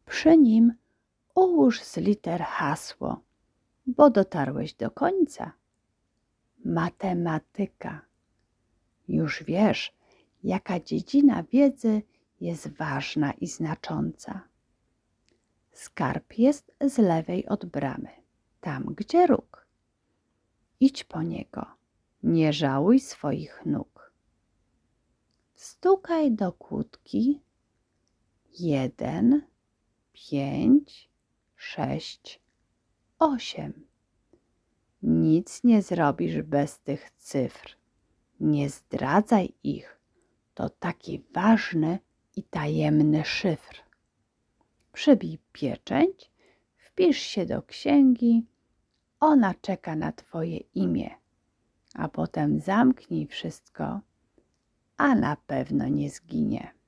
Przy nim ułóż z liter hasło, bo dotarłeś do końca. Matematyka. Już wiesz, jaka dziedzina wiedzy jest ważna i znacząca. Skarb jest z lewej od bramy, tam gdzie róg. Idź po niego, nie żałuj swoich nóg. Stukaj do kłódki 1, 5, 6, 8. Nic nie zrobisz bez tych cyfr. Nie zdradzaj ich. To taki ważny i tajemny szyfr. Przybij pieczęć, wpisz się do księgi. Ona czeka na twoje imię. A potem zamknij wszystko, a na pewno nie zginie.